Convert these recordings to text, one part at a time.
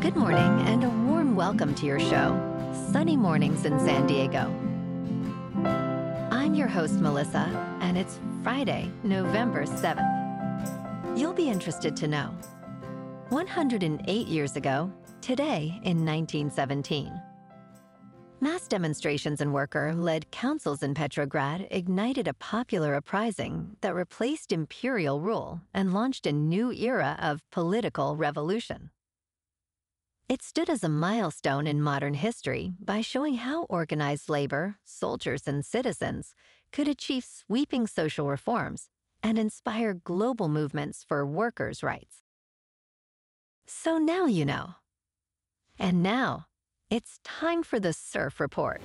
Good morning and a warm welcome to your show, Sunny Mornings in San Diego. I'm your host, Melissa, and it's Friday, November 7th. You'll be interested to know, 108 years ago, today in 1917, mass demonstrations and worker-led councils in Petrograd ignited a popular uprising that replaced imperial rule and launched a new era of political revolution. It stood as a milestone in modern history by showing how organized labor, soldiers, and citizens could achieve sweeping social reforms and inspire global movements for workers' rights. So now you know. And now, it's time for the Surf Report.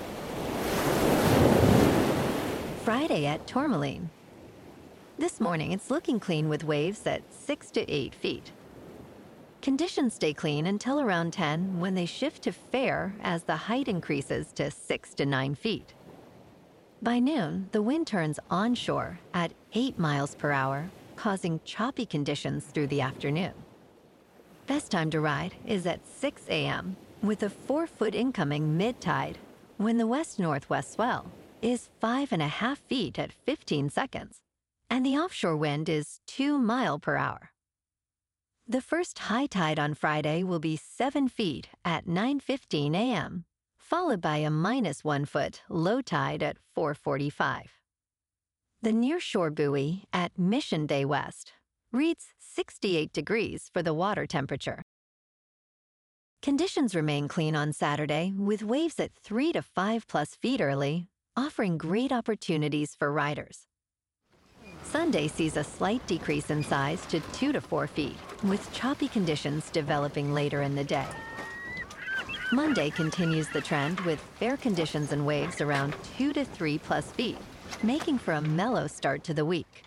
Friday at Tourmaline. This morning, it's looking clean with waves at 6 to 8 feet. Conditions stay clean until around 10 when they shift to fair as the height increases to 6 to 9 feet. By noon, the wind turns onshore at 8 miles per hour, causing choppy conditions through the afternoon. Best time to ride is at 6 a.m. with a 4-foot incoming mid-tide when the west-northwest swell is 5.5 feet at 15 seconds, and the offshore wind is 2 miles per hour. The first high tide on Friday will be 7 feet at 9:15 a.m., followed by a -1 foot low tide at 4:45. The nearshore buoy at Mission Day West reads 68 degrees for the water temperature. Conditions remain clean on Saturday with waves at 3 to 5+ feet early, offering great opportunities for riders. Sunday sees a slight decrease in size to 2 to 4 feet, with choppy conditions developing later in the day. Monday continues the trend with fair conditions and waves around 2 to 3+ feet, making for a mellow start to the week.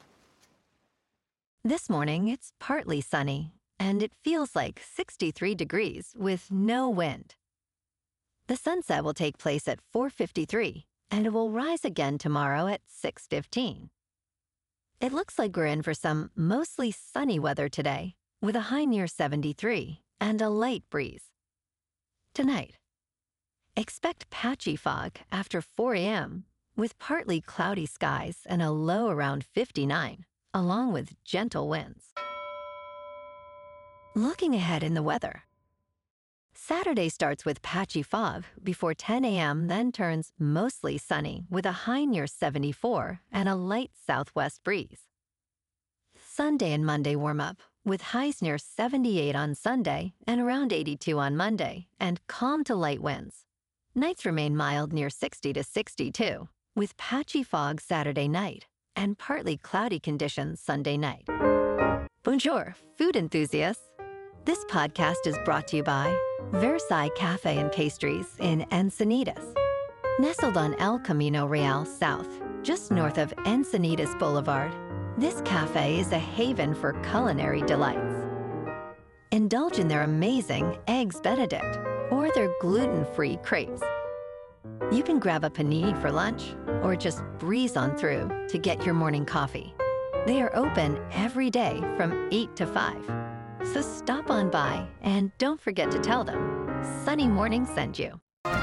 This morning, it's partly sunny, and it feels like 63 degrees with no wind. The sunset will take place at 4:53, and it will rise again tomorrow at 6:15. It looks like we're in for some mostly sunny weather today, with a high near 73 and a light breeze. Tonight, expect patchy fog after 4 a.m. with partly cloudy skies and a low around 59, along with gentle winds. Looking ahead in the weather. Saturday starts with patchy fog before 10 a.m., then turns mostly sunny with a high near 74 and a light southwest breeze. Sunday and Monday warm up with highs near 78 on Sunday and around 82 on Monday, and calm to light winds. Nights remain mild near 60 to 62 with patchy fog Saturday night and partly cloudy conditions Sunday night. Bonjour, food enthusiasts. This podcast is brought to you by Versailles Cafe and Pastries in Encinitas. Nestled on El Camino Real South, just north of Encinitas Boulevard, this cafe is a haven for culinary delights. Indulge in their amazing Eggs Benedict or their gluten-free crepes. You can grab a panini for lunch or just breeze on through to get your morning coffee. They are open every day from 8 to 5. So stop on by and don't forget to tell them Sunny Morning sent you.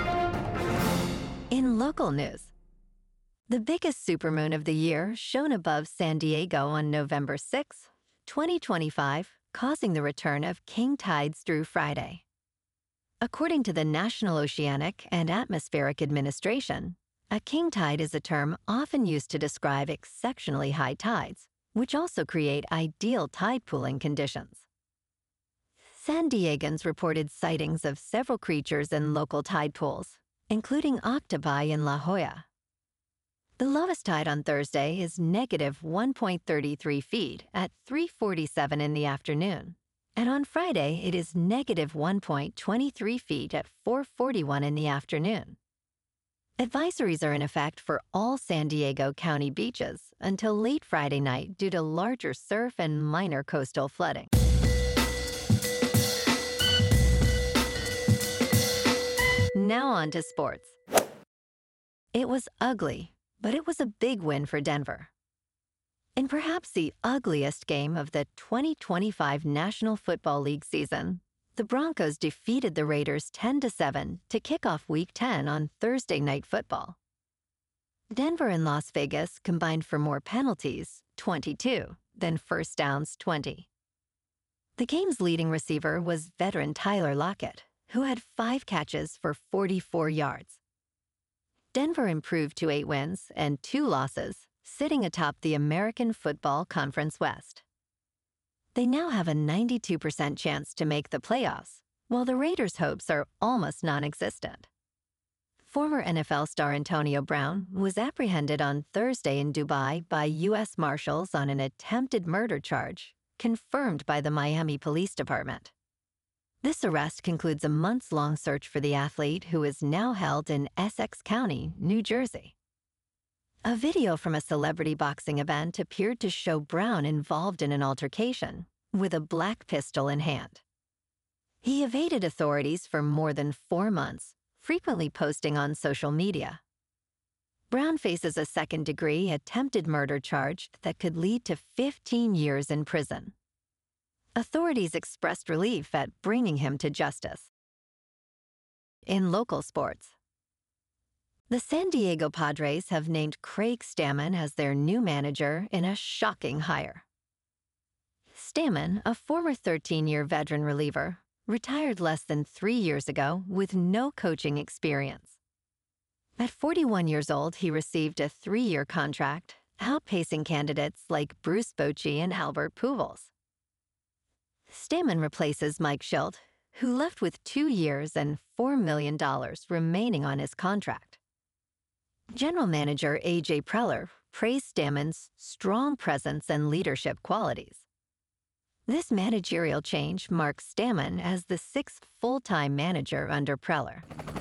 In local news, the biggest supermoon of the year shone above San Diego on November 6, 2025, causing the return of king tides through Friday. According to the National Oceanic and Atmospheric Administration, a king tide is a term often used to describe exceptionally high tides, which also create ideal tide pooling conditions. San Diegans reported sightings of several creatures in local tide pools, including octopi in La Jolla. The lowest tide on Thursday is negative 1.33 feet at 3:47 in the afternoon, and on Friday it is negative 1.23 feet at 4:41 in the afternoon. Advisories are in effect for all San Diego County beaches until late Friday night due to larger surf and minor coastal flooding. Now on to sports. It was ugly, but it was a big win for Denver. In perhaps the ugliest game of the 2025 National Football League season, the Broncos defeated the Raiders 10-7 to kick off Week 10 on Thursday Night Football. Denver and Las Vegas combined for more penalties, 22, than first downs, 20. The game's leading receiver was veteran Tyler Lockett, who had 5 catches for 44 yards. Denver improved to 8 wins and 2 losses, sitting atop the American Football Conference West. They now have a 92% chance to make the playoffs, while the Raiders' hopes are almost non-existent. Former NFL star Antonio Brown was apprehended on Thursday in Dubai by U.S. Marshals on an attempted murder charge, confirmed by the Miami Police Department. This arrest concludes a months-long search for the athlete, who is now held in Essex County, New Jersey. A video from a celebrity boxing event appeared to show Brown involved in an altercation, with a black pistol in hand. He evaded authorities for more than 4 months, frequently posting on social media. Brown faces a second-degree attempted murder charge that could lead to 15 years in prison. Authorities expressed relief at bringing him to justice. In local sports, the San Diego Padres have named Craig Stammen as their new manager in a shocking hire. Stammen, a former 13-year veteran reliever, retired less than 3 years ago with no coaching experience. At 41 years old, he received a 3-year contract, outpacing candidates like Bruce Bochy and Albert Pujols. Stammen replaces Mike Shildt, who left with 2 years and $4 million remaining on his contract. General Manager A.J. Preller praised Stammen's strong presence and leadership qualities. This managerial change marks Stammen as the 6th full-time manager under Preller.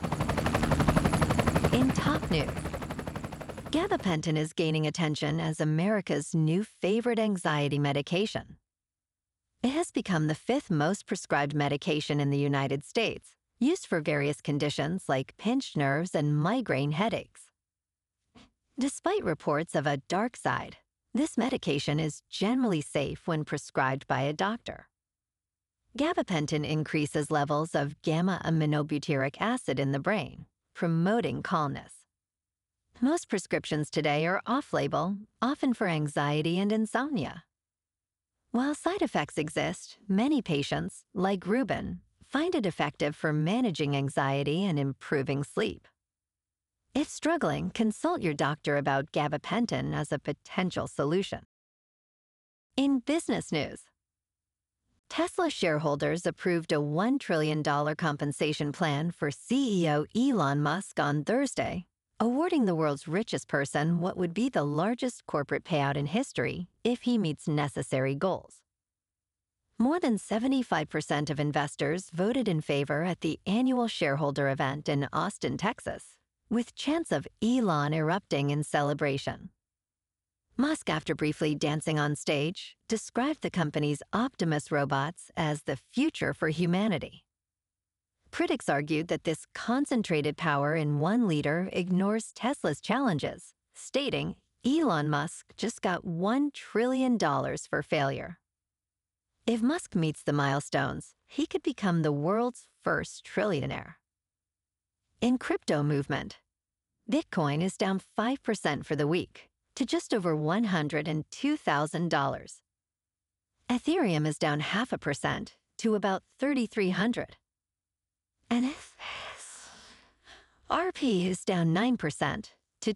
In top news, gabapentin is gaining attention as America's new favorite anxiety medication. It has become the 5th most prescribed medication in the United States, used for various conditions like pinched nerves and migraine headaches. Despite reports of a dark side, this medication is generally safe when prescribed by a doctor. Gabapentin increases levels of gamma-aminobutyric acid in the brain, promoting calmness. Most prescriptions today are off-label, often for anxiety and insomnia. While side effects exist, many patients, like Ruben, find it effective for managing anxiety and improving sleep. If struggling, consult your doctor about gabapentin as a potential solution. In business news, Tesla shareholders approved a $1 trillion compensation plan for CEO Elon Musk on Thursday, awarding the world's richest person what would be the largest corporate payout in history if he meets necessary goals. More than 75% of investors voted in favor at the annual shareholder event in Austin, Texas, with chants of Elon erupting in celebration. Musk, after briefly dancing on stage, described the company's Optimus robots as the future for humanity. Critics argued that this concentrated power in one leader ignores Tesla's challenges, stating Elon Musk just got $1 trillion for failure. If Musk meets the milestones, he could become the world's first trillionaire. In crypto movement, Bitcoin is down 5% for the week, to just over $102,000. Ethereum is down 0.5% to about 3,300. And RP is down 9% to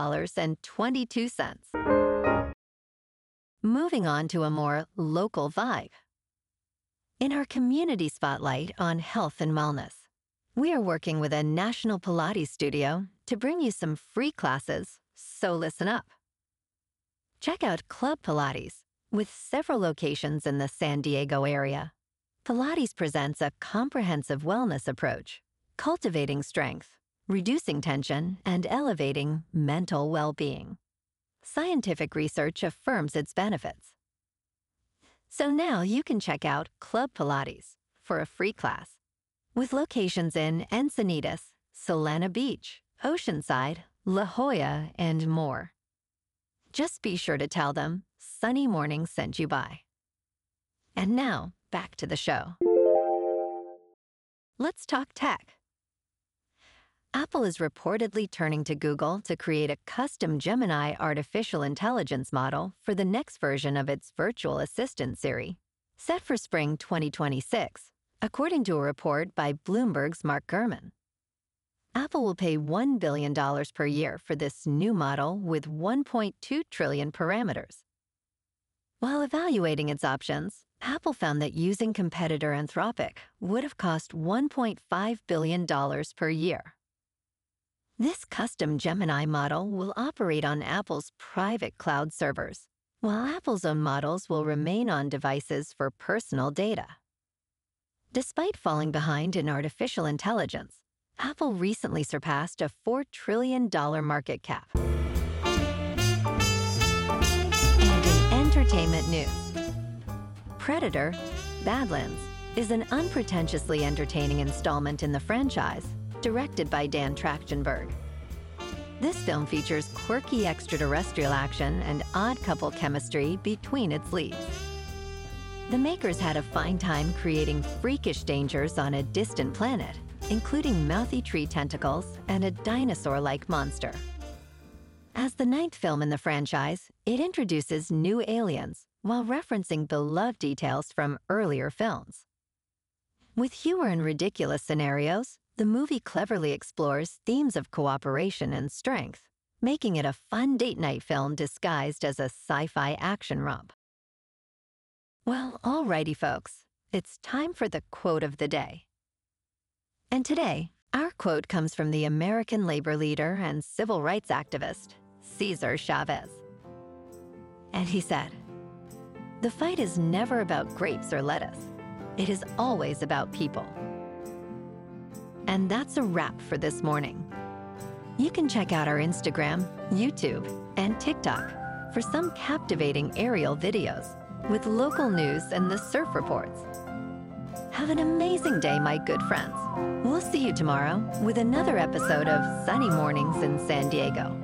$2.22. Moving on to a more local vibe. In our community spotlight on health and wellness, we are working with a national Pilates studio to bring you some free classes, so listen up. Check out Club Pilates, with several locations in the San Diego area. Pilates presents a comprehensive wellness approach, cultivating strength, reducing tension, and elevating mental well-being. Scientific research affirms its benefits. So now you can check out Club Pilates for a free class, with locations in Encinitas, Solana Beach, Oceanside, La Jolla, and more. Just be sure to tell them Sunny Morning sent you by. And now, back to the show. let's talk tech. Apple is reportedly turning to Google to create a custom Gemini artificial intelligence model for the next version of its virtual assistant Siri, set for spring 2026, according to a report by Bloomberg's Mark Gurman. Apple will pay $1 billion per year for this new model with 1.2 trillion parameters. While evaluating its options, Apple found that using competitor Anthropic would have cost $1.5 billion per year. This custom Gemini model will operate on Apple's private cloud servers, while Apple's own models will remain on devices for personal data. Despite falling behind in artificial intelligence, Apple recently surpassed a $4 trillion market cap. And in entertainment news, Predator: Badlands is an unpretentiously entertaining installment in the franchise, directed by Dan Trachtenberg. This film features quirky extraterrestrial action and odd couple chemistry between its leads. The makers had a fine time creating freakish dangers on a distant planet, including mouthy tree tentacles and a dinosaur-like monster. As the 9th film in the franchise, it introduces new aliens while referencing beloved details from earlier films. With humor and ridiculous scenarios, the movie cleverly explores themes of cooperation and strength, making it a fun date night film disguised as a sci-fi action romp. Well, alrighty folks, it's time for the quote of the day. And today, our quote comes from the American labor leader and civil rights activist, Cesar Chavez. And he said, "The fight is never about grapes or lettuce. It is always about people." And that's a wrap for this morning. You can check out our Instagram, YouTube, and TikTok for some captivating aerial videos with local news and the surf reports. Have an amazing day, my good friends. We'll see you tomorrow with another episode of Sunny Mornings in San Diego.